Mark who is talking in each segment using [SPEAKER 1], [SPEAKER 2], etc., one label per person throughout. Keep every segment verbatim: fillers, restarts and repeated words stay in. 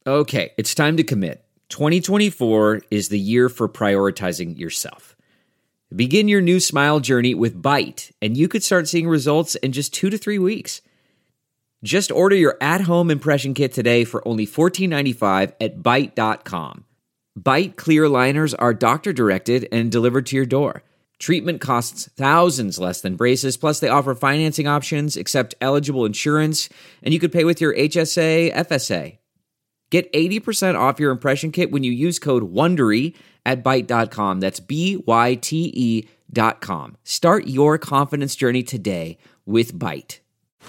[SPEAKER 1] Okay, it's time to commit. twenty twenty-four is the year for prioritizing yourself. Begin your new smile journey with Byte, and you could start seeing results in just two to three weeks. Just order your at-home impression kit today for only fourteen ninety-five at byte dot com. Byte clear aligners are doctor-directed and delivered to your door. Treatment costs thousands less than braces, plus they offer financing options, accept eligible insurance, and you could pay with your H S A, F S A. Get eighty percent off your impression kit when you use code WONDERY at byte dot com. That's B Y T E dot com. Start your confidence journey today with Byte.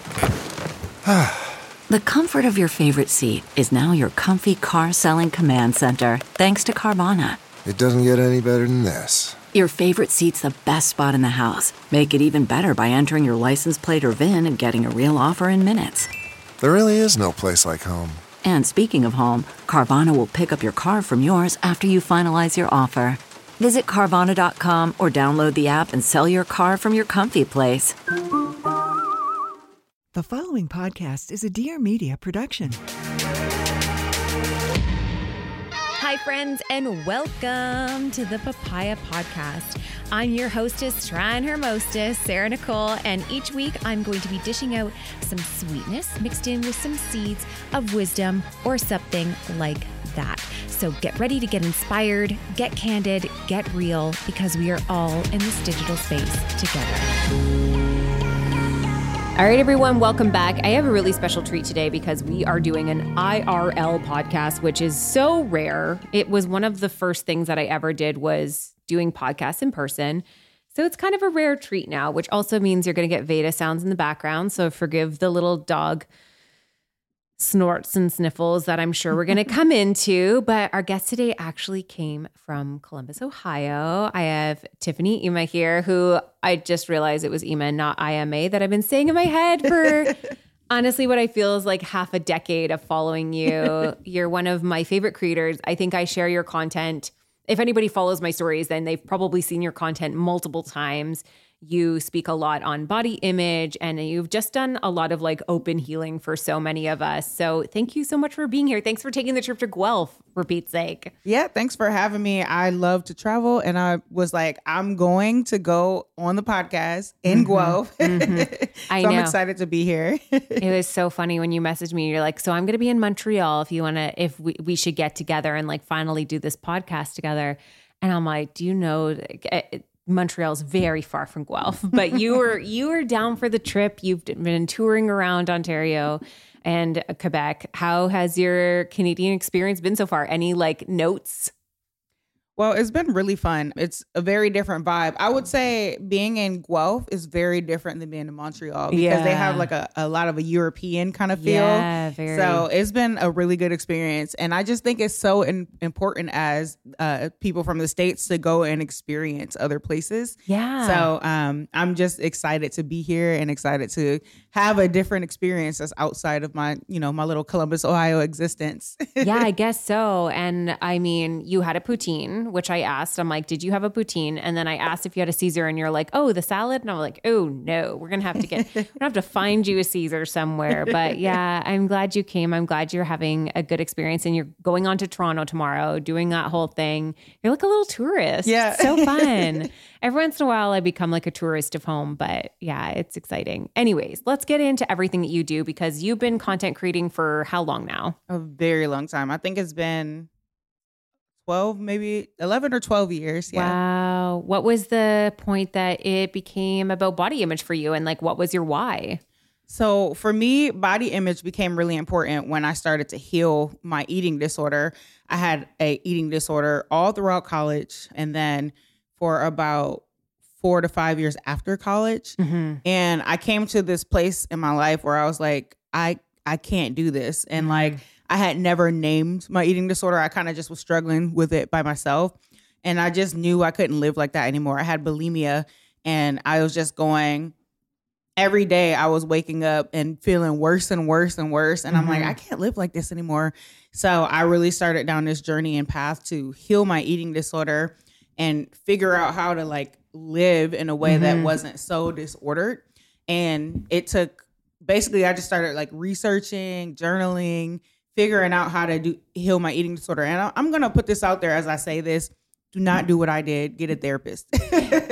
[SPEAKER 2] The comfort of your favorite seat is now your comfy car selling command center, thanks to Carvana.
[SPEAKER 3] It doesn't get any better than this.
[SPEAKER 2] Your favorite seat's the best spot in the house. Make it even better by entering your license plate or V I N and getting a real offer in minutes.
[SPEAKER 3] There really is no place like home.
[SPEAKER 2] And speaking of home, Carvana will pick up your car from yours after you finalize your offer. Visit Carvana dot com or download the app and sell your car from your comfy place.
[SPEAKER 4] The following podcast is a Dear Media production.
[SPEAKER 5] Hi, friends, and welcome to the Papaya Podcast. I'm your hostess, trying her mostest, Sarah Nicole, and each week I'm going to be dishing out some sweetness mixed in with some seeds of wisdom or something like that. So get ready to get inspired, get candid, get real, because we are all in this digital space together. All right, everyone, welcome back. I have a really special treat today because we are doing an I R L podcast, which is so rare. It was one of the first things that I ever did was doing podcasts in person. So it's kind of a rare treat now, which also means you're going to get Veda sounds in the background. So forgive the little dog snorts and sniffles that I'm sure we're going to come into. But our guest today actually came from Columbus, Ohio. I have Tiffany Ima here, who I just realized it was Ima, not I M A, that I've been saying in my head for honestly what I feel is like half a decade of following you. You're one of my favorite creators. I think I share your content. If anybody follows my stories, then they've probably seen your content multiple times. You speak a lot on body image, and you've just done a lot of like open healing for so many of us. So thank you so much for being here. Thanks for taking the trip to Guelph, for Pete's sake.
[SPEAKER 6] Yeah, thanks for having me. I love to travel, and I was like, I'm going to go on the podcast in mm-hmm. Guelph. Mm-hmm. I so know. I'm excited to be here.
[SPEAKER 5] It was so funny when you messaged me. You're like, so I'm going to be in Montreal if you want to, if we, we should get together and like finally do this podcast together. And I'm like, do you know, Montreal's very far from Guelph, but you were you were down for the trip. You've been touring around Ontario and Quebec. How has your Canadian experience been so far? Any like notes?
[SPEAKER 6] Well, it's been really fun. It's a very different vibe. I would say being in Guelph is very different than being in Montreal because yeah. they have like a, a lot of a European kind of feel.
[SPEAKER 5] Yeah, very.
[SPEAKER 6] So it's been a really good experience. And I just think it's so in, important as uh, people from the States to go and experience other places.
[SPEAKER 5] Yeah.
[SPEAKER 6] So um, I'm just excited to be here and excited to have a different experience that's outside of my, you know, my little Columbus, Ohio existence.
[SPEAKER 5] Yeah, I guess so. And I mean, you had a poutine, which I asked. I'm like, did you have a poutine? And then I asked if you had a Caesar, and you're like, oh, the salad. And I'm like, oh no, we're gonna have to get, we're gonna have to find you a Caesar somewhere. But yeah, I'm glad you came. I'm glad you're having a good experience, and you're going on to Toronto tomorrow, doing that whole thing. You're like a little tourist.
[SPEAKER 6] Yeah,
[SPEAKER 5] it's so fun. Every once in a while, I become like a tourist of home, but yeah, it's exciting. Anyways, let's get into everything that you do, because you've been content creating for how long now?
[SPEAKER 6] A very long time. I think it's been twelve, maybe eleven or twelve years. Yeah.
[SPEAKER 5] Wow. What was the point that it became about body image for you? And like, what was your why?
[SPEAKER 6] So for me, body image became really important when I started to heal my eating disorder. I had a eating disorder all throughout college, and then for about four to five years after college. Mm-hmm. And I came to this place in my life where I was like, I, I can't do this. And mm-hmm. like, I had never named my eating disorder. I kind of just was struggling with it by myself. And I just knew I couldn't live like that anymore. I had bulimia, and I was just going every day. I was waking up and feeling worse and worse and worse. And mm-hmm. I'm like, I can't live like this anymore. So I really started down this journey and path to heal my eating disorder and figure out how to like live in a way mm-hmm. that wasn't so disordered. And it took, basically I just started like researching, journaling, figuring out how to do heal my eating disorder. And I, I'm going to put this out there as I say this. Do not do what I did. Get a therapist.
[SPEAKER 5] Uh,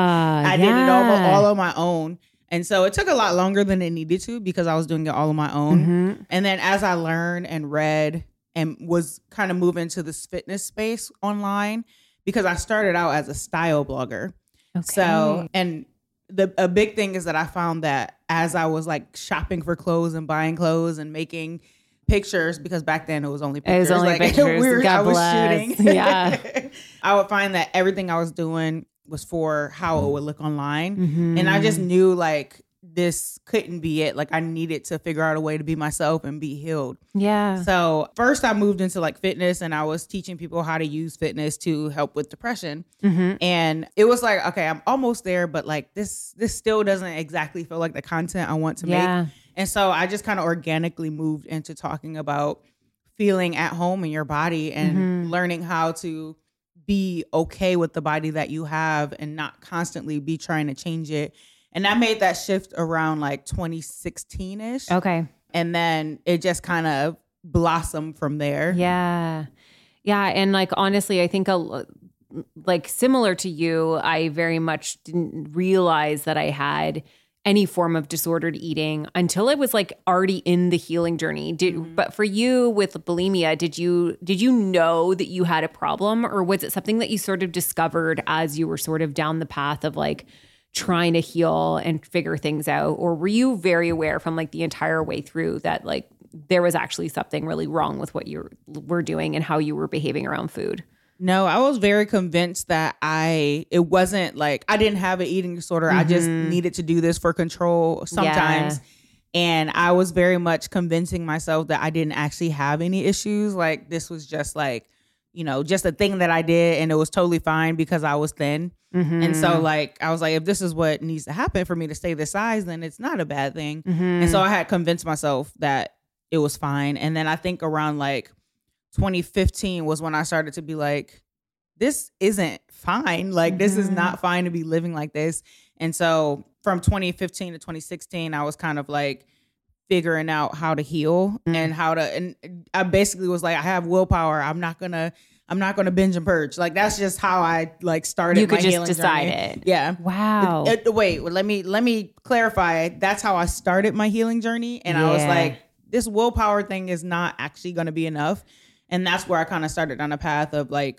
[SPEAKER 6] I
[SPEAKER 5] yeah.
[SPEAKER 6] did it all, all on my own. And so it took a lot longer than it needed to because I was doing it all on my own.
[SPEAKER 5] Mm-hmm.
[SPEAKER 6] And then as I learned and read and was kind of moving to this fitness space online, because I started out as a style blogger.
[SPEAKER 5] Okay.
[SPEAKER 6] So, and the a big thing is that I found that as I was like shopping for clothes and buying clothes and making pictures, because back then it was only pictures.
[SPEAKER 5] It was only
[SPEAKER 6] like,
[SPEAKER 5] pictures.
[SPEAKER 6] we were,
[SPEAKER 5] God
[SPEAKER 6] I was
[SPEAKER 5] bless.
[SPEAKER 6] shooting.
[SPEAKER 5] Yeah.
[SPEAKER 6] I would find that everything I was doing was for how it would look online.
[SPEAKER 5] Mm-hmm.
[SPEAKER 6] And I just knew like this couldn't be it. Like I needed to figure out a way to be myself and be healed.
[SPEAKER 5] Yeah.
[SPEAKER 6] So first I moved into like fitness and I was teaching people how to use fitness to help with depression.
[SPEAKER 5] Mm-hmm.
[SPEAKER 6] And it was like, okay, I'm almost there, but like this, this still doesn't exactly feel like the content I want to
[SPEAKER 5] Yeah.
[SPEAKER 6] make. And so I just kind of organically moved into talking about feeling at home in your body and
[SPEAKER 5] Mm-hmm.
[SPEAKER 6] learning how to be okay with the body that you have and not constantly be trying to change it. And I made that shift around like twenty sixteen ish.
[SPEAKER 5] Okay.
[SPEAKER 6] And then it just kind of blossomed from there.
[SPEAKER 5] Yeah. Yeah. And like, honestly, I think a, like similar to you, I very much didn't realize that I had any form of disordered eating until I was like already in the healing journey. Did, mm-hmm. But for you with bulimia, did you did you know that you had a problem, or was it something that you sort of discovered as you were sort of down the path of like trying to heal and figure things out? Or were you very aware from like the entire way through that like there was actually something really wrong with what you were doing and how you were behaving around food?
[SPEAKER 6] No, I was very convinced that I, it wasn't like, I didn't have an eating disorder. Mm-hmm. I just needed to do this for control sometimes. Yeah. And I was very much convincing myself that I didn't actually have any issues. Like this was just like, you know, just a thing that I did and it was totally fine because I was thin. Mm-hmm. And so like, I was like, if this is what needs to happen for me to stay this size, then it's not a bad thing. Mm-hmm. And so I had convinced myself that it was fine. And then I think around like twenty fifteen was when I started to be like, this isn't fine. Like, mm-hmm. this is not fine to be living like this. And so from twenty fifteen to twenty sixteen, I was kind of like figuring out how to heal mm-hmm. and how to, and I basically was like, I have willpower. I'm not going to, I'm not going to binge and purge. Like, that's just how I like started
[SPEAKER 5] you could
[SPEAKER 6] my
[SPEAKER 5] just
[SPEAKER 6] healing
[SPEAKER 5] decide
[SPEAKER 6] journey.
[SPEAKER 5] it.
[SPEAKER 6] Yeah.
[SPEAKER 5] Wow.
[SPEAKER 6] It, it, wait, let me, let me clarify. That's how I started my healing journey. And
[SPEAKER 5] yeah.
[SPEAKER 6] I was like, this willpower thing is not actually going to be enough. And that's where I kind of started on a path of like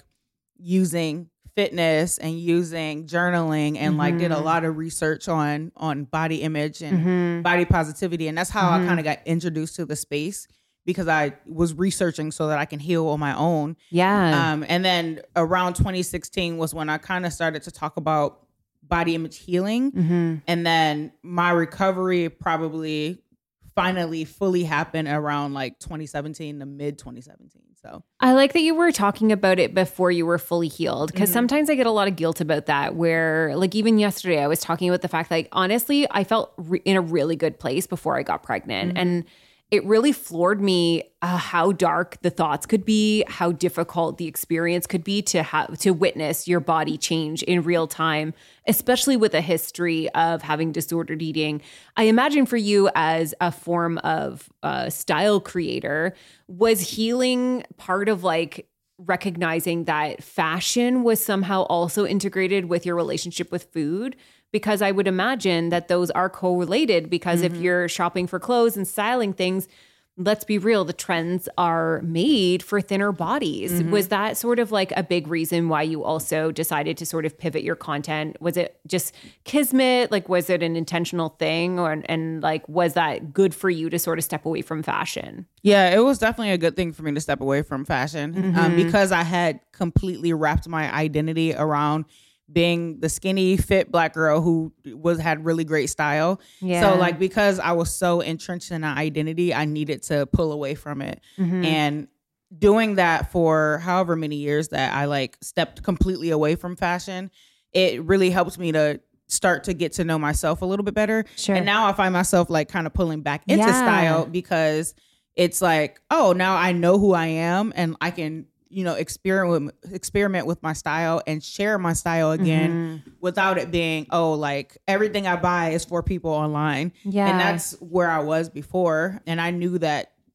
[SPEAKER 6] using fitness and using journaling and mm-hmm. like did a lot of research on on body image and mm-hmm. body positivity. And that's how mm-hmm. I kind of got introduced to the space because I was researching so that I can heal on my own.
[SPEAKER 5] Yeah.
[SPEAKER 6] Um, and then around twenty sixteen was when I kind of started to talk about body image healing. Mm-hmm. And then my recovery probably finally fully happened around like twenty seventeen to mid twenty seventeen. So
[SPEAKER 5] I like that you were talking about it before you were fully healed, because mm-hmm. sometimes I get a lot of guilt about that, where like even yesterday I was talking about the fact that like, honestly, I felt re- in a really good place before I got pregnant. Mm-hmm. And it really floored me uh, how dark the thoughts could be, how difficult the experience could be to have to witness your body change in real time, especially with a history of having disordered eating. I imagine for you as a form of uh, style creator, was healing part of like recognizing that fashion was somehow also integrated with your relationship with food? Because I would imagine that those are correlated, because mm-hmm. if you're shopping for clothes and styling things, let's be real, the trends are made for thinner bodies. Mm-hmm. Was that sort of like a big reason why you also decided to sort of pivot your content? Was it just kismet? Like, was it an intentional thing? Or, and like, was that good for you to sort of step away from fashion?
[SPEAKER 6] Yeah, it was definitely a good thing for me to step away from fashion mm-hmm. um, because I had completely wrapped my identity around being the skinny, fit Black girl who was had really great style. Yeah. So like, because I was so entrenched in an identity, I needed to pull away from it. Mm-hmm. And doing that for however many years that I like stepped completely away from fashion, it really helped me to start to get to know myself a little bit better.
[SPEAKER 5] Sure.
[SPEAKER 6] And now I find myself like kind of pulling back into
[SPEAKER 5] yeah.
[SPEAKER 6] style, because it's like, oh, now I know who I am and I can, you know, experiment experiment with my style and share my style again mm-hmm. without it being, oh, like everything I buy is for people online.
[SPEAKER 5] Yeah.
[SPEAKER 6] And that's where I was before. And I knew that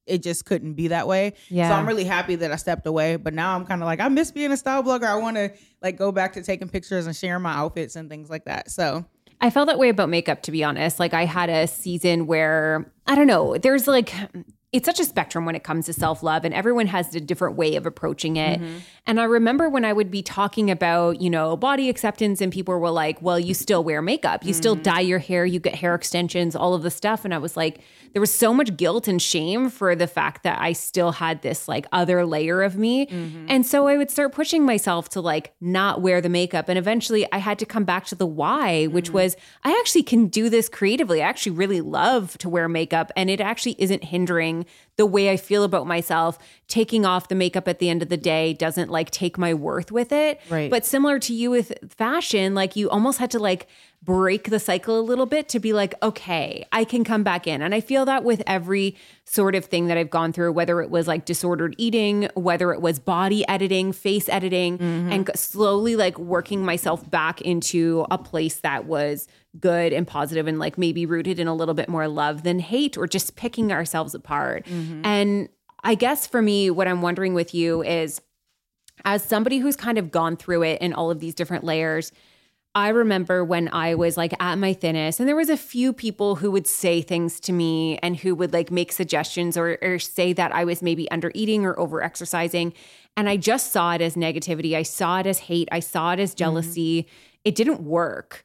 [SPEAKER 6] it just couldn't be that way.
[SPEAKER 5] Yeah.
[SPEAKER 6] So I'm really happy that I stepped away. But now I'm kind of like, I miss being a style blogger. I want to like go back to taking pictures and sharing my outfits and things like that. So
[SPEAKER 5] I felt that way about makeup, to be honest. Like I had a season where, I don't know, there's like, it's such a spectrum when it comes to self-love, and everyone has a different way of approaching it. Mm-hmm. And I remember when I would be talking about, you know, body acceptance, and people were like, well, you still wear makeup, you mm-hmm. still dye your hair, you get hair extensions, all of the stuff. And I was like, there was so much guilt and shame for the fact that I still had this like other layer of me. Mm-hmm. And so I would start pushing myself to like not wear the makeup. And eventually I had to come back to the why, which mm-hmm. was I actually can do this creatively. I actually really love to wear makeup, and it actually isn't hindering the way I feel about myself. Taking off the makeup at the end of the day doesn't like take my worth with it.
[SPEAKER 6] Right.
[SPEAKER 5] But similar to you with fashion, like you almost had to like break the cycle a little bit to be like, okay, I can come back in. And I feel that with every sort of thing that I've gone through, whether it was like disordered eating, whether it was body editing, face editing, mm-hmm. and slowly like working myself back into a place that was good and positive and like maybe rooted in a little bit more love than hate, or just picking ourselves apart. Mm-hmm. And I guess for me, what I'm wondering with you is, as somebody who's kind of gone through it in all of these different layers, I remember when I was like at my thinnest, and there was a few people who would say things to me and who would like make suggestions or, or say that I was maybe under eating or over exercising. And I just saw it as negativity. I saw it as hate. I saw it as jealousy. Mm-hmm. It didn't work.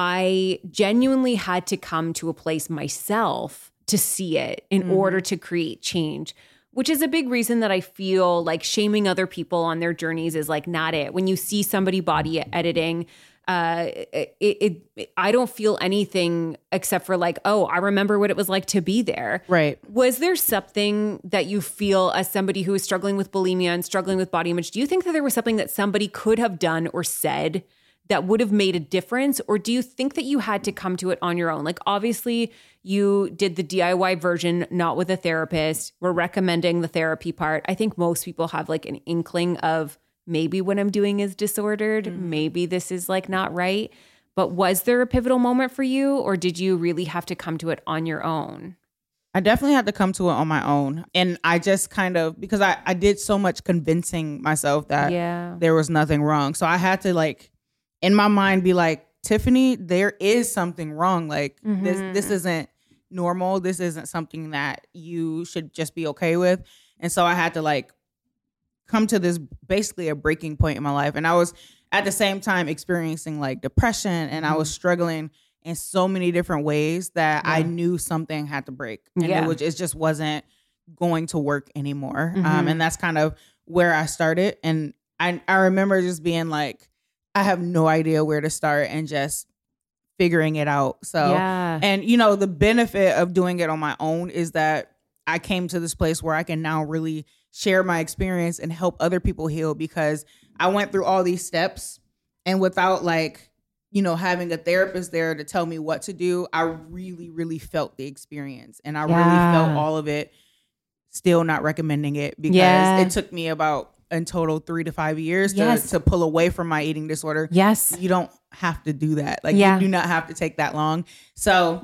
[SPEAKER 5] I genuinely had to come to a place myself to see it in mm-hmm. order to create change, which is a big reason that I feel like shaming other people on their journeys is like not it. When you see somebody body editing, uh, it, it, it I don't feel anything except for like, oh, I remember what it was like to be there.
[SPEAKER 6] Right.
[SPEAKER 5] Was there something that you feel as somebody who is struggling with bulimia and struggling with body image? Do you think that there was something that somebody could have done or said that would have made a difference? Or do you think that you had to come to it on your own? Like, obviously you did the D I Y version, not with a therapist. We're recommending the therapy part. I think most people have like an inkling of maybe what I'm doing is disordered. Mm-hmm. Maybe this is like not right. But was there a pivotal moment for you, or did you really have to come to it on your own?
[SPEAKER 6] I definitely had to come to it on my own. And I just kind of, because I, I did so much convincing myself that
[SPEAKER 5] yeah.
[SPEAKER 6] there was nothing wrong. So I had to like, in my mind, be like, Tiffany, there is something wrong. Like mm-hmm. this, this isn't normal. This isn't something that you should just be okay with. And so I had to like come to this basically a breaking point in my life. And I was at the same time experiencing like depression, and mm-hmm. I was struggling in so many different ways that yeah. I knew something had to break. And
[SPEAKER 5] yeah.
[SPEAKER 6] it, was, it just wasn't going to work anymore.
[SPEAKER 5] Mm-hmm.
[SPEAKER 6] Um, and that's kind of where I started. And I, I remember just being like, I have no idea where to start, and just figuring it out. So,
[SPEAKER 5] yeah.
[SPEAKER 6] and you know, the benefit of doing it on my own is that I came to this place where I can now really share my experience and help other people heal, because I went through all these steps, and without like, you know, having a therapist there to tell me what to do, I really, really felt the experience, and I
[SPEAKER 5] yeah.
[SPEAKER 6] really felt all of it. Still not recommending it, because
[SPEAKER 5] yeah.
[SPEAKER 6] it took me about in total three to five years
[SPEAKER 5] yes.
[SPEAKER 6] to, to pull away from my eating disorder.
[SPEAKER 5] Yes.
[SPEAKER 6] You don't have to do that. Like
[SPEAKER 5] yeah.
[SPEAKER 6] you do not have to take that long. So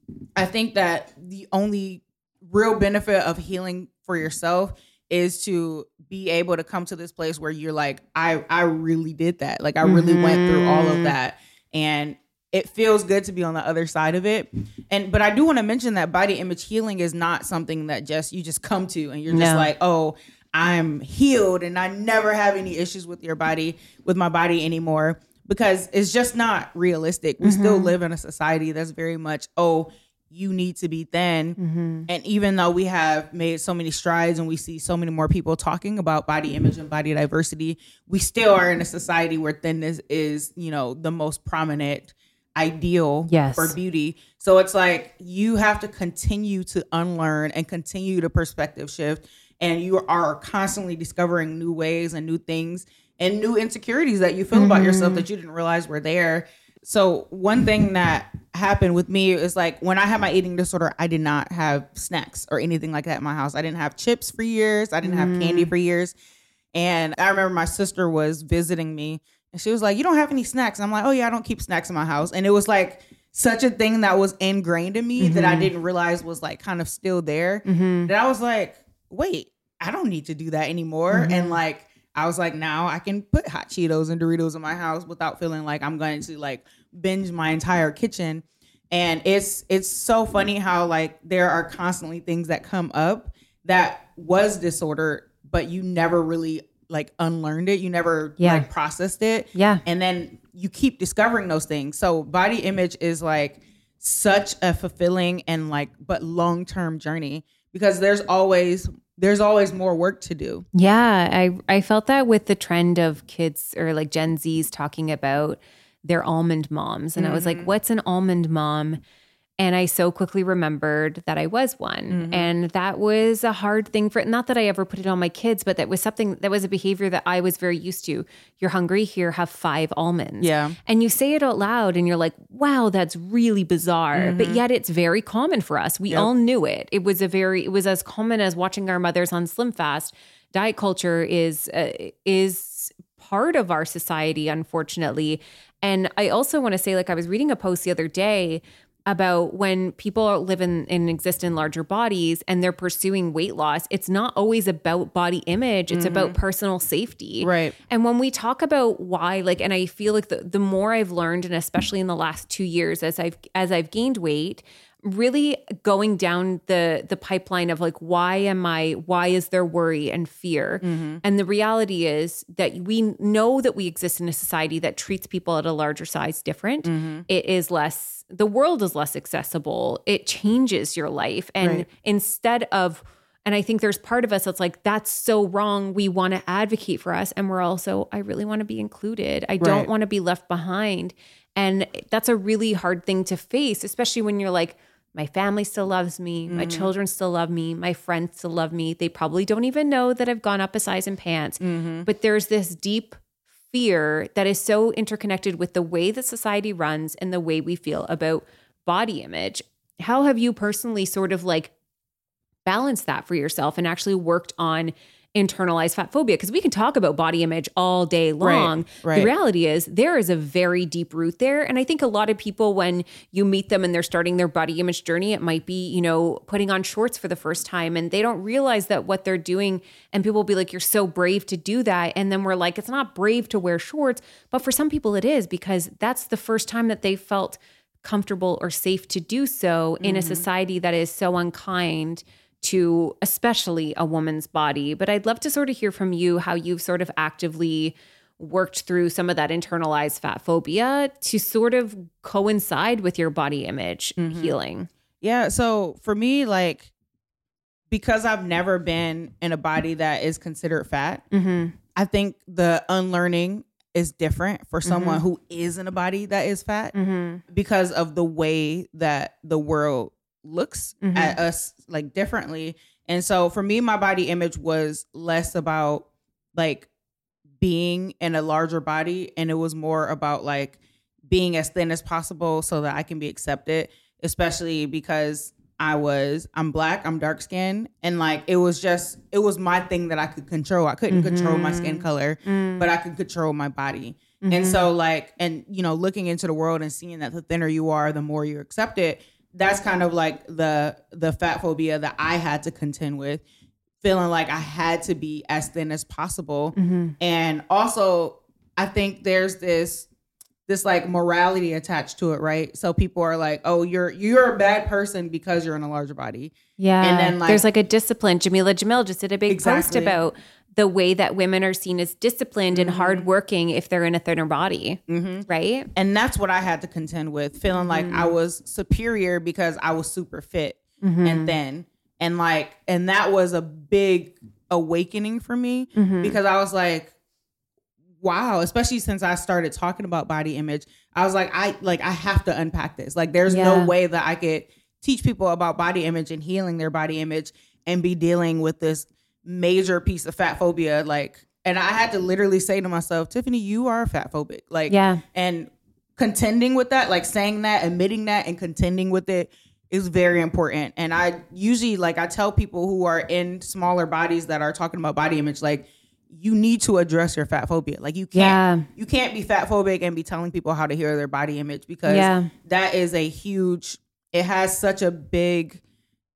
[SPEAKER 6] I think that the only real benefit of healing for yourself is to be able to come to this place where you're like, I, I really did that. Like I really mm-hmm. went through all of that, and it feels good to be on the other side of it. And, but I do want to mention that body image healing is not something that just, you just come to and you're just
[SPEAKER 5] no.
[SPEAKER 6] like, oh, I'm healed and I never have any issues with your body, with my body anymore, because it's just not realistic. We mm-hmm. still live in a society that's very much, oh, you need to be thin. Mm-hmm. And even though we have made so many strides and we see so many more people talking about body image and body diversity, we still are in a society where thinness is, you know, the most prominent ideal
[SPEAKER 5] yes.
[SPEAKER 6] for beauty. So it's like you have to continue to unlearn and continue to perspective shift. And you are constantly discovering new ways and new things and new insecurities that you feel mm-hmm. about yourself that you didn't realize were there. So one thing that happened with me is like when I had my eating disorder, I did not have snacks or anything like that in my house. I didn't have chips for years. I didn't mm. have candy for years. And I remember my sister was visiting me and she was like, you don't have any snacks. And I'm like, oh yeah, I don't keep snacks in my house. And it was like such a thing that was ingrained in me mm-hmm. that I didn't realize was like kind of still there. Mm-hmm. That I was like, wait, I don't need to do that anymore.
[SPEAKER 5] Mm-hmm.
[SPEAKER 6] And like, I was like, now I can put hot Cheetos and Doritos in my house without feeling like I'm going to like binge my entire kitchen. And it's it's so funny how like there are constantly things that come up that was disorder, but you never really like unlearned it. You never
[SPEAKER 5] Yeah.
[SPEAKER 6] like processed it.
[SPEAKER 5] Yeah.
[SPEAKER 6] And then you keep discovering those things. So body image is like such a fulfilling and like but long-term journey because there's always there's always more work to do.
[SPEAKER 5] Yeah, I I felt that with the trend of kids or like Gen Zs talking about their almond moms. And mm-hmm. I was like, what's an almond mom? And I so quickly remembered that I was one. Mm-hmm. And that was a hard thing for, not that I ever put it on my kids, but that was something, that was a behavior that I was very used to. You're hungry, here, have five almonds.
[SPEAKER 6] Yeah.
[SPEAKER 5] And you say it out loud and you're like, wow, that's really bizarre. Mm-hmm. But yet it's very common for us. We yep. all knew it. It was a very, it was as common as watching our mothers on Slim Fast. Diet culture is, uh, is part of our society, unfortunately. And I also want to say, like, I was reading a post the other day about when people live in and exist in larger bodies and they're pursuing weight loss, it's not always about body image. It's mm-hmm. about personal safety.
[SPEAKER 6] Right.
[SPEAKER 5] And when we talk about why, like, and I feel like the, the more I've learned, and especially in the last two years as I've, as I've gained weight, really going down the the pipeline of like, why am I, why is there worry and fear? Mm-hmm. And the reality is that we know that we exist in a society that treats people at a larger size different. Mm-hmm. It is less, the world is less accessible. It changes your life. And right. instead of, and I think there's part of us that's like, that's so wrong. We want to advocate for us. And we're also, I really want to be included. I right. don't want to be left behind. And that's a really hard thing to face, especially when you're like, my family still loves me. Mm-hmm. My children still love me. My friends still love me. They probably don't even know that I've gone up a size in pants. Mm-hmm. But there's this deep fear that is so interconnected with the way that society runs and the way we feel about body image. How have you personally sort of like balanced that for yourself and actually worked on internalized fat phobia? Because we can talk about body image all day long.
[SPEAKER 6] Right, right.
[SPEAKER 5] The reality is there is a very deep root there. And I think a lot of people, when you meet them and they're starting their body image journey, it might be, you know, putting on shorts for the first time and they don't realize that what they're doing, and people will be like, you're so brave to do that. And then we're like, it's not brave to wear shorts, but for some people it is, because that's the first time that they felt comfortable or safe to do so in mm-hmm. a society that is so unkind to especially a woman's body. But I'd love to sort of hear from you how you've sort of actively worked through some of that internalized fat phobia to sort of coincide with your body image mm-hmm. healing.
[SPEAKER 6] Yeah. So for me, like, because I've never been in a body that is considered fat, mm-hmm. I think the unlearning is different for someone mm-hmm. who is in a body that is fat mm-hmm. because of the way that the world looks mm-hmm. at us like differently. And so for me, my body image was less about like being in a larger body, and it was more about like being as thin as possible so that I can be accepted, especially because I was, I'm black, I'm dark skinned. And like, it was just, it was my thing that I could control. I couldn't mm-hmm. control my skin color, mm. but I could control my body. Mm-hmm. And so like, and you know, looking into the world and seeing that the thinner you are, the more you're accepted, that's kind of like the the fat phobia that I had to contend with, feeling like I had to be as thin as possible. Mm-hmm. And also, I think there's this this like morality attached to it, right? So people are like, "Oh, you're you're a bad person because you're in a larger body."
[SPEAKER 5] Yeah,
[SPEAKER 6] and then like,
[SPEAKER 5] there's like a discipline. Jamila Jamil just did a big
[SPEAKER 6] exactly.
[SPEAKER 5] post about the way that women are seen as disciplined mm-hmm. and hardworking if they're in a thinner body, mm-hmm. right?
[SPEAKER 6] And that's what I had to contend with, feeling mm-hmm. like I was superior because I was super fit mm-hmm. and thin. And like, and that was a big awakening for me mm-hmm. because I was like, wow, especially since I started talking about body image, I was like, I like, I have to unpack this. Like, there's yeah. no way that I could teach people about body image and healing their body image and be dealing with this major piece of fat phobia. Like, and I had to literally say to myself, Tiffany, you are fat phobic. Like,
[SPEAKER 5] yeah.
[SPEAKER 6] and contending with that, like saying that, admitting that and contending with it is very important. And I usually, like, I tell people who are in smaller bodies that are talking about body image, like, you need to address your fat phobia. Like, you can't, yeah. you can't be fat phobic and be telling people how to heal their body image, because
[SPEAKER 5] yeah.
[SPEAKER 6] that is a huge, it has such a big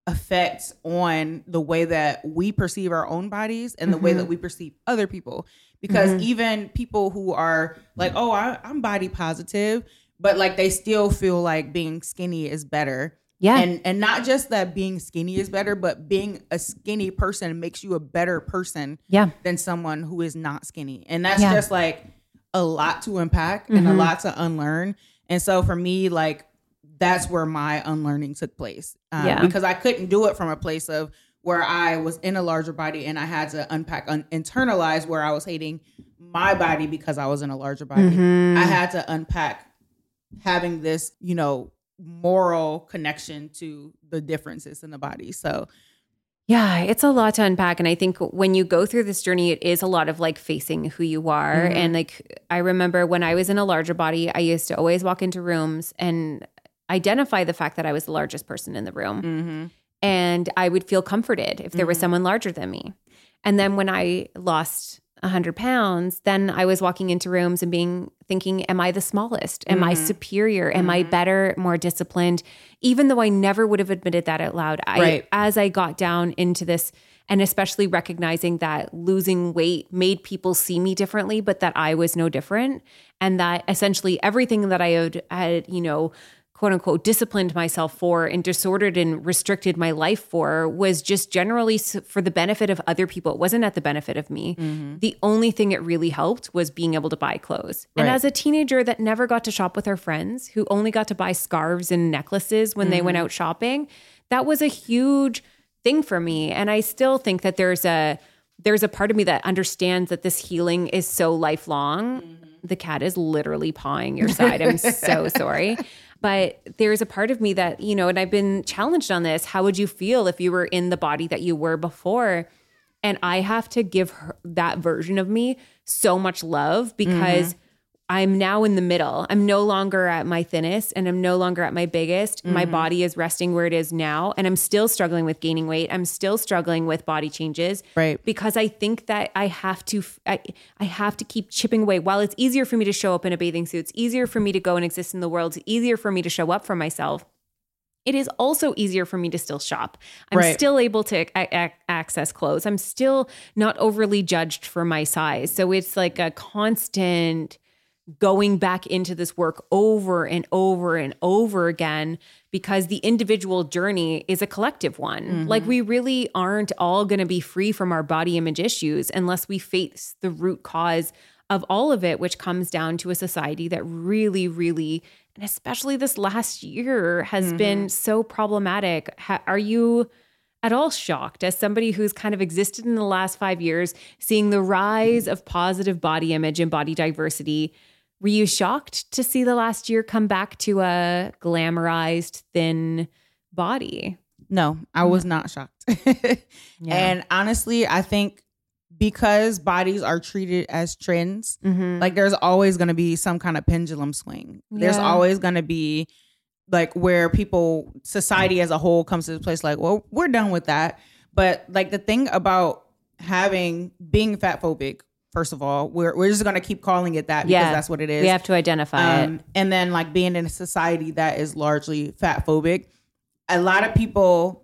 [SPEAKER 6] effects on the way that we perceive our own bodies and the mm-hmm. way that we perceive other people. Because mm-hmm. even people who are like, oh, I, I'm body positive, but like they still feel like being skinny is better.
[SPEAKER 5] Yeah.
[SPEAKER 6] And and not just that being skinny is better, but being a skinny person makes you a better person
[SPEAKER 5] yeah.
[SPEAKER 6] than someone who is not skinny. And that's
[SPEAKER 5] yeah.
[SPEAKER 6] just like a lot to unpack mm-hmm. and a lot to unlearn. And so for me, like, that's where my unlearning took place. Um,
[SPEAKER 5] yeah.
[SPEAKER 6] Because I couldn't do it from a place of where I was in a larger body and I had to unpack, un- internalize where I was hating my body because I was in a larger body. Mm-hmm. I had to unpack having this, you know, moral connection to the differences in the body. So
[SPEAKER 5] yeah, it's a lot to unpack. And I think when you go through this journey, it is a lot of like facing who you are. Mm-hmm. And like, I remember when I was in a larger body, I used to always walk into rooms and identify the fact that I was the largest person in the room. Mm-hmm. And I would feel comforted if there mm-hmm. was someone larger than me. And then when I lost one hundred pounds, then I was walking into rooms and being thinking, am I the smallest? Am mm-hmm. I superior? Am mm-hmm. I better, more disciplined? Even though I never would have admitted that out loud. I,
[SPEAKER 6] right.
[SPEAKER 5] As I got down into this, and especially recognizing that losing weight made people see me differently, but that I was no different. And that essentially everything that I had, had you know, quote unquote, disciplined myself for and disordered and restricted my life for was just generally for the benefit of other people. It wasn't at the benefit of me. Mm-hmm. The only thing it really helped was being able to buy clothes. Right. And as a teenager that never got to shop with her friends, who only got to buy scarves and necklaces when mm-hmm. they went out shopping, that was a huge thing for me. And I still think that there's a there's a part of me that understands that this healing is so lifelong. Mm-hmm. The cat is literally pawing your side. I'm so sorry. But there's a part of me that, you know, and I've been challenged on this. How would you feel if you were in the body that you were before? And I have to give her, that version of me so much love because mm-hmm. I'm now in the middle. I'm no longer at my thinnest and I'm no longer at my biggest. Mm-hmm. My body is resting where it is now. And I'm still struggling with gaining weight. I'm still struggling with body changes.
[SPEAKER 6] Right.
[SPEAKER 5] Because I think that I have to, I, I have to keep chipping away. While it's easier for me to show up in a bathing suit, it's easier for me to go and exist in the world. It's easier for me to show up for myself. It is also easier for me to still shop. I'm right. still able to a- a- access clothes. I'm still not overly judged for my size. So it's like a constant going back into this work over and over and over again, because the individual journey is a collective one. Mm-hmm. Like we really aren't all going to be free from our body image issues unless we face the root cause of all of it, which comes down to a society that really, really, and especially this last year has mm-hmm. been so problematic. Ha- are you at all shocked as somebody who's kind of existed in the last five years, seeing the rise of positive body image and body diversity? Were you shocked to see the last year come back to a glamorized, thin body?
[SPEAKER 6] No, I was not shocked. yeah. And honestly, I think because bodies are treated as trends, mm-hmm. like there's always going to be some kind of pendulum swing. Yeah. There's always going to be like where people, society as a whole comes to this place like, well, we're done with that. But like the thing about having, being fat phobic, first of all, we're we're just going to keep calling it that because
[SPEAKER 5] yeah.
[SPEAKER 6] that's what it is.
[SPEAKER 5] We have to identify um, it.
[SPEAKER 6] And then like being in a society that is largely fat phobic, a lot of people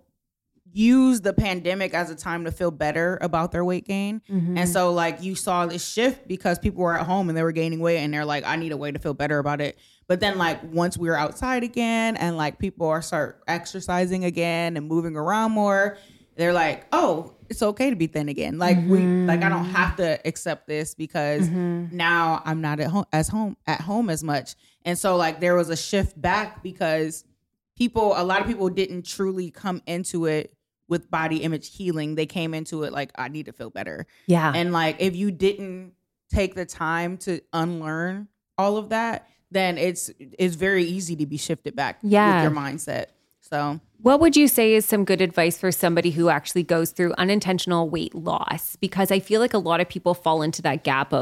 [SPEAKER 6] use the pandemic as a time to feel better about their weight gain. Mm-hmm. And so like you saw this shift because people were at home and they were gaining weight and they're like, I need a way to feel better about it. But then like once we were outside again and like people are start exercising again and moving around more, they're like, oh, it's okay to be thin again. Like mm-hmm. we, like I don't have to accept this because mm-hmm. now I'm not at home as home at home as much. And so like there was a shift back because people, a lot of people didn't truly come into it with body image healing. They came into it like, I need to feel better.
[SPEAKER 5] Yeah.
[SPEAKER 6] And like if you didn't take the time to unlearn all of that, then it's it's very easy to be shifted back
[SPEAKER 5] yeah.
[SPEAKER 6] with your mindset. So
[SPEAKER 5] what would you say is some good advice for somebody who actually goes through unintentional weight loss? Because I feel like a lot of people fall into that gap of,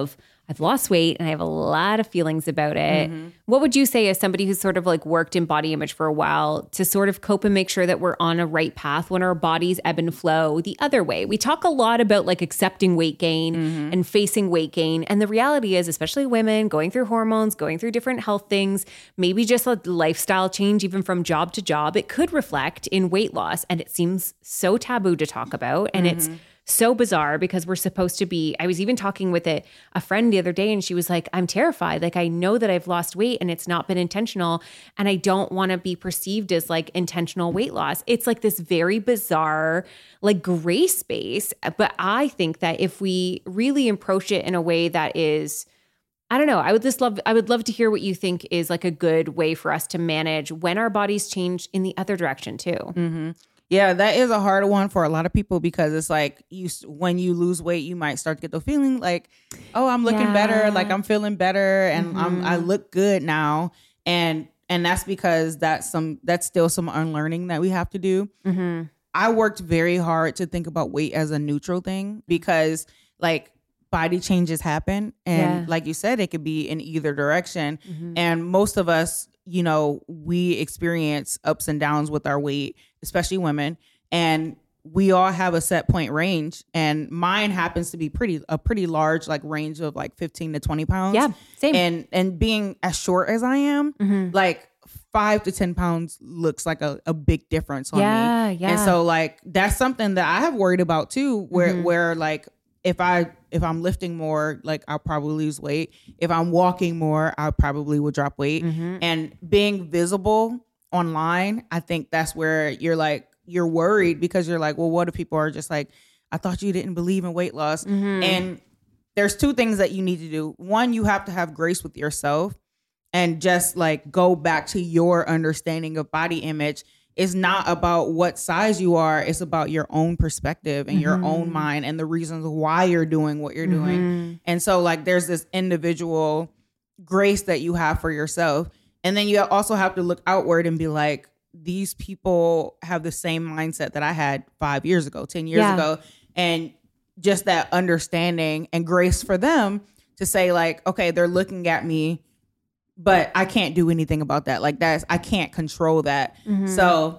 [SPEAKER 5] I've lost weight and I have a lot of feelings about it. Mm-hmm. What would you say as somebody who's sort of like worked in body image for a while to sort of cope and make sure that we're on a right path when our bodies ebb and flow the other way? We talk a lot about like accepting weight gain mm-hmm. and facing weight gain. And the reality is, especially women going through hormones, going through different health things, maybe just a lifestyle change, even from job to job, it could reflect in weight loss. And it seems so taboo to talk about. And mm-hmm. it's so bizarre because we're supposed to be, I was even talking with a, a friend the other day and she was like, I'm terrified. Like, I know that I've lost weight and it's not been intentional and I don't want to be perceived as like intentional weight loss. It's like this very bizarre, like gray space. But I think that if we really approach it in a way that is, I don't know, I would just love, I would love to hear what you think is like a good way for us to manage when our bodies change in the other direction too.
[SPEAKER 6] Mm-hmm. Yeah, that is a hard one for a lot of people because it's like you when you lose weight, you might start to get the feeling like, oh, I'm looking yeah. better, like I'm feeling better, and mm-hmm. I'm I look good now, and and that's because that's some that's still some unlearning that we have to do. Mm-hmm. I worked very hard to think about weight as a neutral thing because like body changes happen, and yeah. like you said, it could be in either direction, mm-hmm. and most of us, you know, we experience ups and downs with our weight, especially women, and we all have a set point range, and mine happens to be pretty a pretty large like range of like fifteen to twenty pounds.
[SPEAKER 5] Yeah, same.
[SPEAKER 6] And and being as short as I am, mm-hmm. like five to ten pounds looks like a, a big difference on
[SPEAKER 5] yeah,
[SPEAKER 6] me.
[SPEAKER 5] Yeah,
[SPEAKER 6] And so like that's something that I have worried about too, where mm-hmm. where like if I if I'm lifting more, like I'll probably lose weight. If I'm walking more, I probably will drop weight. Mm-hmm. And being visible online, I think that's where you're like, you're worried because you're like, well, what if people are just like, I thought you didn't believe in weight loss. Mm-hmm. And there's two things that you need to do. One, you have to have grace with yourself and just like go back to your understanding of body image. It's not about what size you are. It's about your own perspective and mm-hmm. your own mind and the reasons why you're doing what you're doing. Mm-hmm. And so like there's this individual grace that you have for yourself. And then you also have to look outward and be like, these people have the same mindset that I had five years ago, ten years yeah. ago. And just that understanding and grace for them to say like, okay, they're looking at me, but I can't do anything about that. Like that's, I can't control that. Mm-hmm. So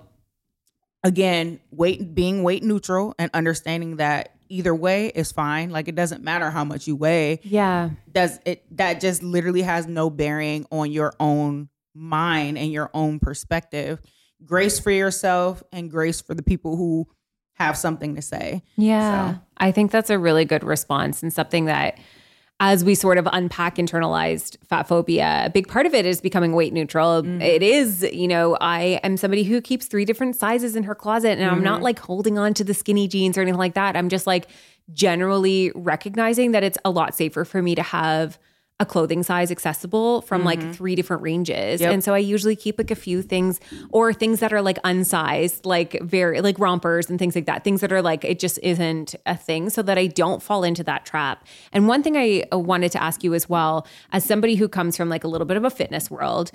[SPEAKER 6] again, weight, being weight neutral and understanding that either way is fine. Like it doesn't matter how much you weigh.
[SPEAKER 5] Yeah.
[SPEAKER 6] Does it, that just literally has no bearing on your own mind and your own perspective. Grace for yourself and grace for the people who have something to say.
[SPEAKER 5] Yeah.
[SPEAKER 6] So.
[SPEAKER 5] I think that's a really good response and something that as we sort of unpack internalized fat phobia, a big part of it is becoming weight neutral. Mm-hmm. It is, you know, I am somebody who keeps three different sizes in her closet and mm-hmm. I'm not like holding on to the skinny jeans or anything like that. I'm just like generally recognizing that it's a lot safer for me to have a clothing size accessible from mm-hmm. like three different ranges. Yep. And so I usually keep like a few things or things that are like unsized, like very like rompers and things like that. Things that are like, it just isn't a thing so that I don't fall into that trap. And one thing I wanted to ask you as well, as somebody who comes from like a little bit of a fitness world,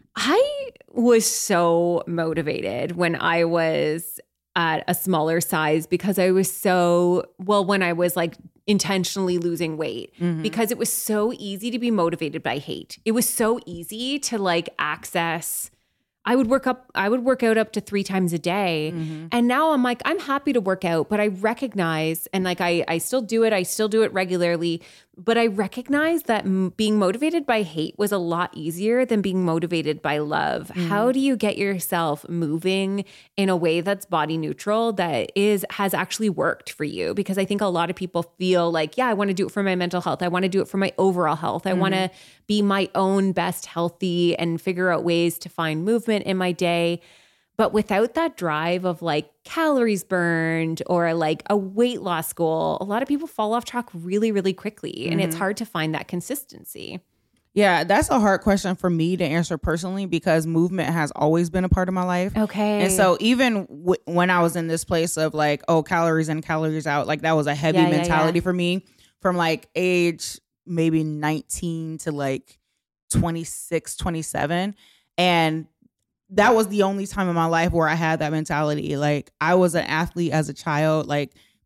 [SPEAKER 5] I was so motivated when I was at a smaller size because I was so, well, when I was like intentionally losing weight, mm-hmm. because it was so easy to be motivated by hate. It was so easy to like access. I would work up, I would work out up to three times a day. Mm-hmm. And now I'm like, I'm happy to work out, but I recognize, and like, I, I still do it. I still do it regularly, but I recognize that m- being motivated by hate was a lot easier than being motivated by love. Mm-hmm. How do you get yourself moving in a way that's body neutral that is, has actually worked for you? Because I think a lot of people feel like, yeah, I want to do it for my mental health. I want to do it for my overall health. I mm-hmm. want to be my own best healthy and figure out ways to find movement in my day. But without that drive of like calories burned or like a weight loss goal, a lot of people fall off track really, really quickly. Mm-hmm. And it's hard to find that consistency.
[SPEAKER 6] Yeah, that's a hard question for me to answer personally because movement has always been a part of my life.
[SPEAKER 5] Okay.
[SPEAKER 6] And so even w- when I was in this place of like, oh, calories in, calories out, like that was a heavy yeah, mentality yeah, yeah. for me from like age maybe nineteen to like twenty-six, twenty-seven. And that was the only time in my life where I had that mentality. Like I was an athlete as a child. Like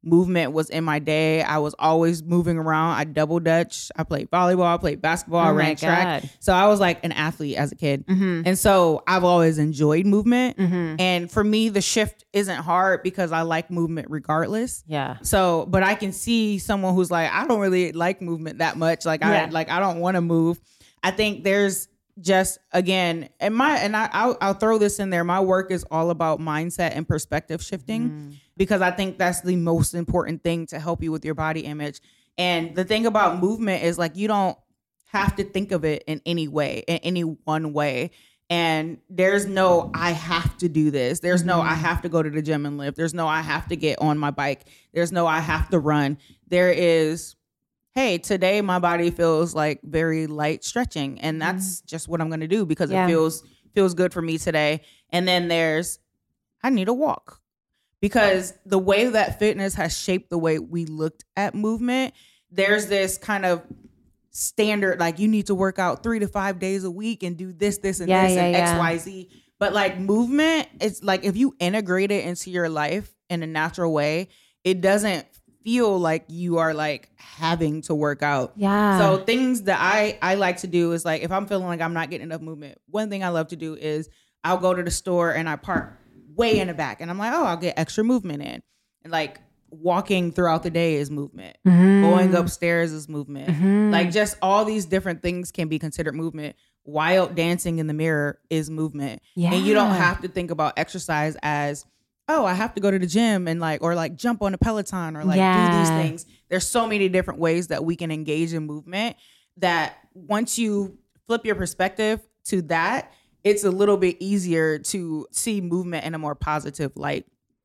[SPEAKER 6] movement was in my day. I was always moving around. I double dutch. I played volleyball. I played basketball.
[SPEAKER 5] Oh
[SPEAKER 6] I
[SPEAKER 5] my
[SPEAKER 6] ran track.
[SPEAKER 5] God.
[SPEAKER 6] So I was like an athlete as a kid.
[SPEAKER 5] Mm-hmm.
[SPEAKER 6] And so I've always enjoyed movement.
[SPEAKER 5] Mm-hmm.
[SPEAKER 6] And for me, the shift isn't hard because I like movement regardless.
[SPEAKER 5] Yeah.
[SPEAKER 6] So, but I can see someone who's like, I don't really like movement that much. Like
[SPEAKER 5] Yeah.
[SPEAKER 6] I like I don't want to move. I think there's just again, and my and I I'll, I'll throw this in there. My work is all about mindset and perspective shifting
[SPEAKER 5] Mm.
[SPEAKER 6] because I think that's the most important thing to help you with your body image. And the thing about movement is like you don't have to think of it in any way, in any one way. And there's no, I have to do this. There's no, I have to go to the gym and lift. There's no, I have to get on my bike. There's no, I have to run. There is, hey, today my body feels like very light stretching. And that's just what I'm going to do because
[SPEAKER 5] Yeah.
[SPEAKER 6] it feels, feels good for me today. And then there's, I need a walk because the way that fitness has shaped the way we looked at movement, there's this kind of standard, like you need to work out three to five days a week and do this, this, and
[SPEAKER 5] Yeah,
[SPEAKER 6] this
[SPEAKER 5] yeah,
[SPEAKER 6] and
[SPEAKER 5] yeah.
[SPEAKER 6] X, Y, Z. But like movement, it's like if you integrate it into your life in a natural way, it doesn't feel like you are like having to work out.
[SPEAKER 5] Yeah.
[SPEAKER 6] So things that I, I like to do is like if I'm feeling like I'm not getting enough movement, one thing I love to do is I'll go to the store and I park way in the back and I'm like, oh, I'll get extra movement in. And like walking throughout the day is movement.
[SPEAKER 5] Mm-hmm.
[SPEAKER 6] Going upstairs is movement.
[SPEAKER 5] Mhm.
[SPEAKER 6] Like just all these different things can be considered movement. Wild dancing in the mirror is movement.
[SPEAKER 5] Yeah.
[SPEAKER 6] And you don't have to think about exercise as, oh, I have to go to the gym and like, or like jump on a Peloton or like do these
[SPEAKER 5] Yeah.
[SPEAKER 6] things. There's so many different ways that we can engage in movement that once you flip your perspective to that, it's a little bit easier to see movement in a more positive light.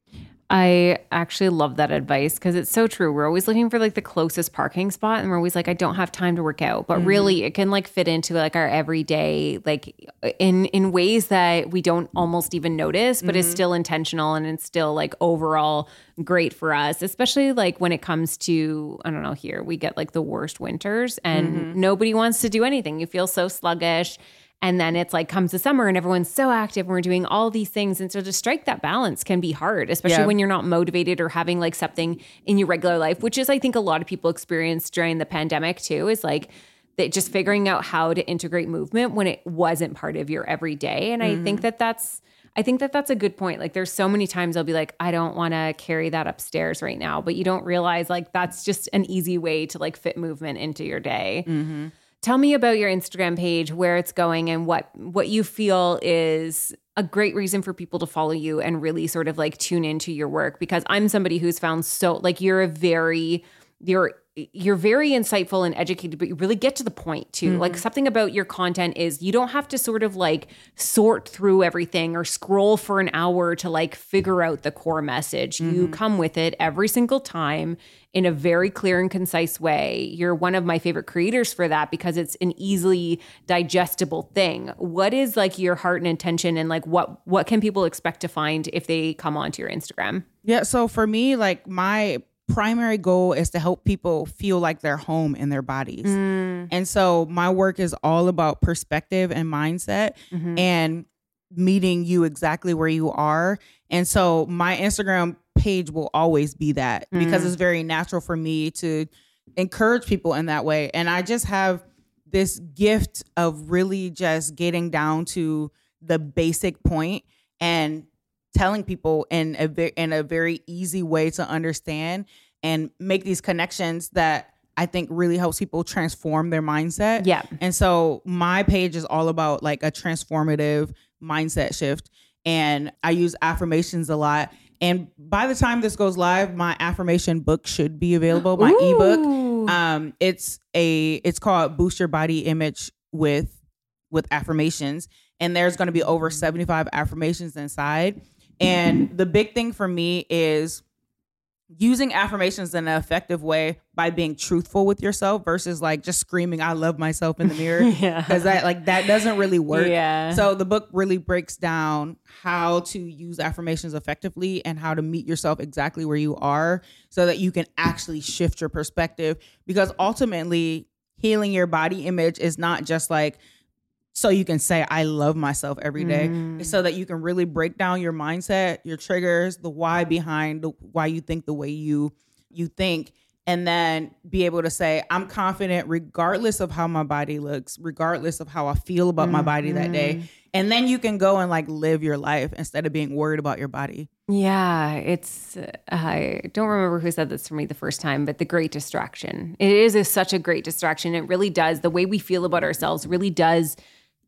[SPEAKER 5] I actually love that advice because it's so true. We're always looking for like the closest parking spot and we're always like, I don't have time to work out. But really it can like fit into like our everyday, like in in ways that we don't almost even notice, but is still intentional and it's still like overall great for us, especially like when it comes to, I don't know, here we get like the worst winters and nobody wants to do anything. You feel so sluggish. And then it's like comes the summer and everyone's so active and we're doing all these things. And so to strike that balance can be hard, especially
[SPEAKER 6] Yeah.
[SPEAKER 5] when you're not motivated or having like something in your regular life, which is I think a lot of people experienced during the pandemic too, is like that just figuring out how to integrate movement when it wasn't part of your everyday. And I think that that's, I think that that's a good point. Like there's so many times I'll be like, I don't want to carry that upstairs right now, but you don't realize like that's just an easy way to like fit movement into your day.
[SPEAKER 6] Mm-hmm.
[SPEAKER 5] Tell me about your Instagram page, where it's going and what what you feel is a great reason for people to follow you and really sort of like tune into your work, because I'm somebody who's found so like you're a very you're you're very insightful and educated, but you really get to the point too.
[SPEAKER 6] Mm-hmm.
[SPEAKER 5] Like something about your content is you don't have to sort of like sort through everything or scroll for an hour to like figure out the core message.
[SPEAKER 6] Mm-hmm.
[SPEAKER 5] You come with it every single time in a very clear and concise way. You're one of my favorite creators for that because it's an easily digestible thing. What is like your heart and intention and like what what can people expect to find if they come onto your Instagram?
[SPEAKER 6] Yeah. So for me, like my primary goal is to help people feel like they're home in their bodies. And so my work is all about perspective and mindset and meeting you exactly where you are. And so my Instagram page will always be that because it's very natural for me to encourage people in that way. And I just have this gift of really just getting down to the basic point and telling people in a ve- in a very easy way to understand and make these connections that I think really helps people transform their mindset.
[SPEAKER 5] Yeah.
[SPEAKER 6] And so my page is all about like a transformative mindset shift. And I use affirmations a lot. And by the time this goes live, my affirmation book should be available, my
[SPEAKER 5] Ooh.
[SPEAKER 6] ebook. Um, it's a it's called Boost Your Body Image with with affirmations. And there's going to be over seventy-five affirmations inside. And the big thing for me is using affirmations in an effective way by being truthful with yourself versus like just screaming, I love myself in the mirror.
[SPEAKER 5] Yeah.
[SPEAKER 6] Because that like that doesn't really work.
[SPEAKER 5] Yeah.
[SPEAKER 6] So the book really breaks down how to use affirmations effectively and how to meet yourself exactly where you are so that you can actually shift your perspective. Because ultimately, healing your body image is not just like so you can say, I love myself every day.
[SPEAKER 5] Mm.
[SPEAKER 6] It's so that you can really break down your mindset, your triggers, the why behind the, why you think the way you you think, and then be able to say, I'm confident regardless of how my body looks, regardless of how I feel about mm-hmm. my body that day. And then you can go and like live your life instead of being worried about your body.
[SPEAKER 7] Yeah, it's, uh, I don't remember who said this for me the first time, but the great distraction. It is a, such a great distraction. It really does. The way we feel about ourselves really does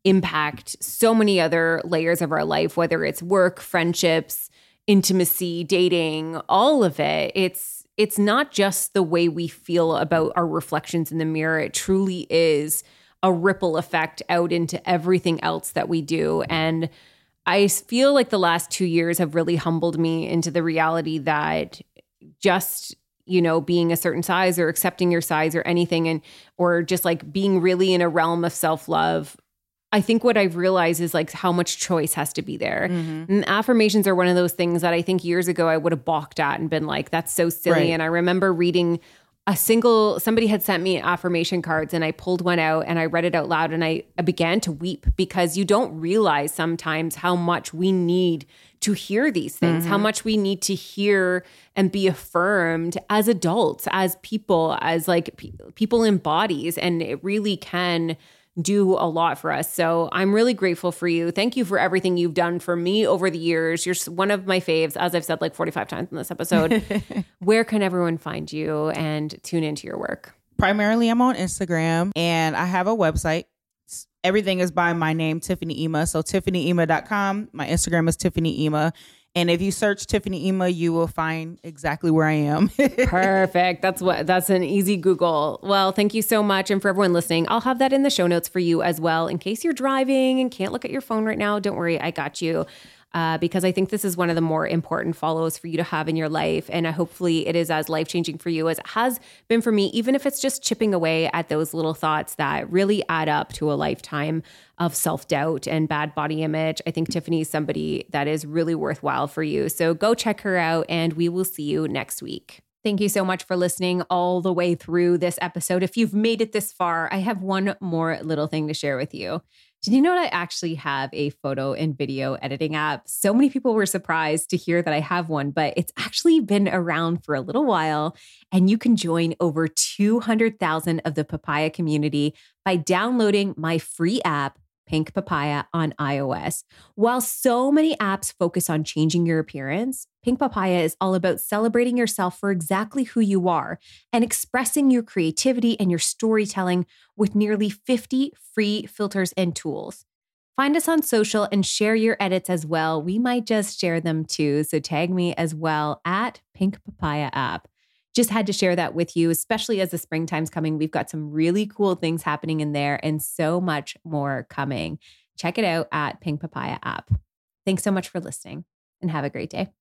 [SPEAKER 7] impact so many other layers of our life, whether it's work, friendships, intimacy, dating, all of it. It's, It's not just the way we feel about our reflections in the mirror. It truly is a ripple effect out into everything else that we do. And I feel like the last two years have really humbled me into the reality that just, you know, being a certain size or accepting your size or anything, and or just like being really in a realm of self-love, I think what I've realized is like how much choice has to be there. Mm-hmm. And affirmations are one of those things that I think years ago I would have balked at and been like, that's so silly. Right. And I remember reading a single, somebody had sent me affirmation cards and I pulled one out and I read it out loud and I, I began to weep, because you don't realize sometimes how much we need to hear these things, mm-hmm. how much we need to hear and be affirmed as adults, as people, as like pe- people in bodies. And it really can do a lot for us. So I'm really grateful for you. Thank you for everything you've done for me over the years. You're one of my faves, as I've said like forty-five times in this episode. Where can everyone find you and tune into your work?
[SPEAKER 6] Primarily, I'm on Instagram and I have a website. Everything is by my name, Tiffany Ema. So tiffany ema dot com. My Instagram is Tiffany Ema. And if you search Tiffany Ema, you will find exactly where I am.
[SPEAKER 7] Perfect. That's what, that's an easy Google. Well, thank you so much. And for everyone listening, I'll have that in the show notes for you as well. In case you're driving and can't look at your phone right now, don't worry, I got you. Uh, because I think this is one of the more important follows for you to have in your life. And uh, hopefully it is as life-changing for you as it has been for me, even if it's just chipping away at those little thoughts that really add up to a lifetime of self-doubt and bad body image. I think Tiffany is somebody that is really worthwhile for you. So go check her out and we will see you next week. Thank you so much for listening all the way through this episode. If you've made it this far, I have one more little thing to share with you. Did you know that I actually have a photo and video editing app? So many people were surprised to hear that I have one, but it's actually been around for a little while, and you can join over two hundred thousand of the Papaya community by downloading my free app, Pink Papaya, on iOS. While so many apps focus on changing your appearance, Pink Papaya is all about celebrating yourself for exactly who you are and expressing your creativity and your storytelling with nearly fifty free filters and tools. Find us on social and share your edits as well. We might just share them too, so tag me as well at Pink Papaya app. Just had to share that with you, especially as the springtime's coming. We've got some really cool things happening in there and so much more coming. Check it out at Pink Papaya app. Thanks so much for listening and have a great day.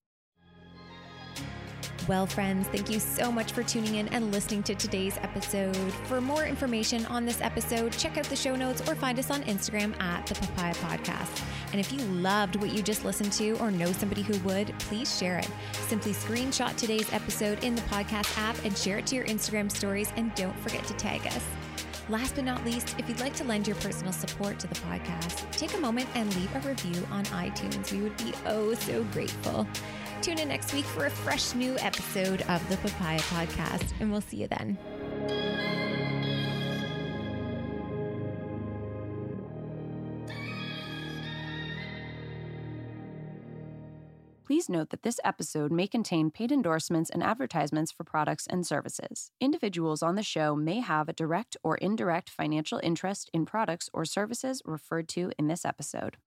[SPEAKER 5] Well, friends, thank you so much for tuning in and listening to today's episode. For more information on this episode, check out the show notes or find us on Instagram at The Papaya Podcast. And if you loved what you just listened to or know somebody who would, please share it. Simply screenshot today's episode in the podcast app and share it to your Instagram stories, and don't forget to tag us. Last but not least, if you'd like to lend your personal support to the podcast, take a moment and leave a review on iTunes. We would be oh so grateful. Tune in next week for a fresh new episode of the Papaya Podcast, and we'll see you then.
[SPEAKER 8] Please note that this episode may contain paid endorsements and advertisements for products and services. Individuals on the show may have a direct or indirect financial interest in products or services referred to in this episode.